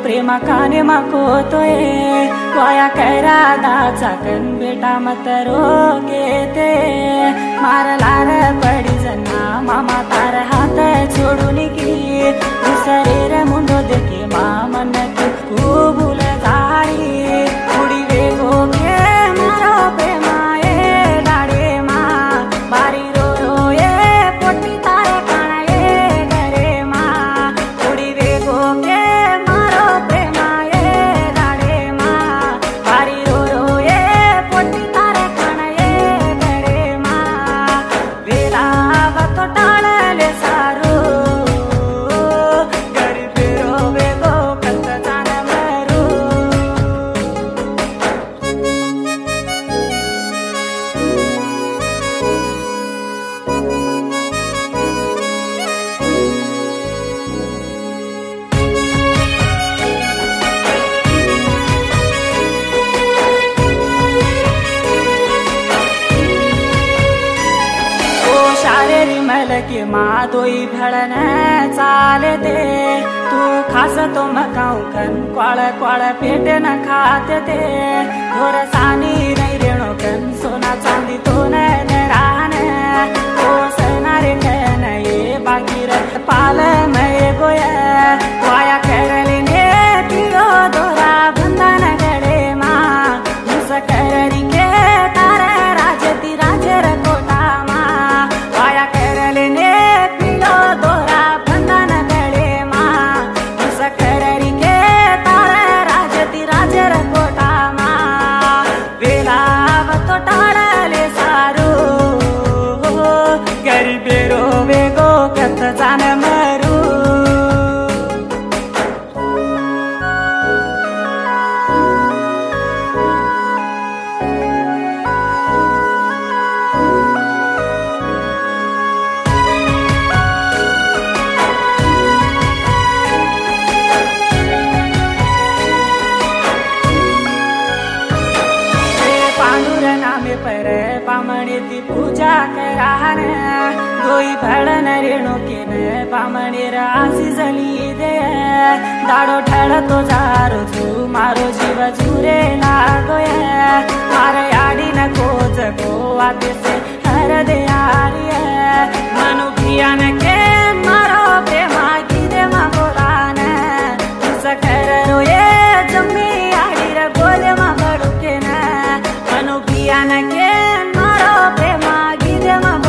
प्रेमाकाने मागवतोय via कैरा दाचाकन बेटा मत रोके ते मारला रे पडी जना मामा तार हात छोडून की दुसरे रे मुंडो देखे मामन तू भूल जाडी उडी वेगो के मारो प्रेमाए डाडे मा बारी रो रो ये पोटी तारे काणाए घरे मा उडी वेगो के मारो प्रेमाए डाडे मा बारी रो रो ये पोटी तारे काणाए घरे मा वेला बतो टाळले सारो घरी फिरो वेगो कत जाण मरू शारेरी मलकी माधोई भळन चाले दे तू खास तो मकाऊ कन क्वाळ क्वाळ पेट न खाते ते घोर सानी नाही रेणो कन सोना चांदी तो न राहन ओ सनारे ठन ये बाकी रत पाल मये गोय वाया करले ने पियो दोरा बंधन गडे मा मुस कररी के तार राजती राजर कोटा मा वाया करले ने पिलो दोरा बंधन गडे मा मुस कररी के तार राजती राजर कोटा मा वेला बतो टाळले सारू गरी बेरो वेगो कत जाण मरू नामे पर बामणे ती पूजा करान दोई भळन रेणो केन बामणे रासी जली दे दाडो ठळ तो जारो तू मारो जीव जुरे लागोय मारे आडी न कोज को आते से हर दे आरिय मनु भियान के मारो प्रेमा गिदे मा बोलान तुस कर रोये जम्मी आडी रे बोले मा बडुकेन मनु भियान के मारो प्रेमा गिदे मा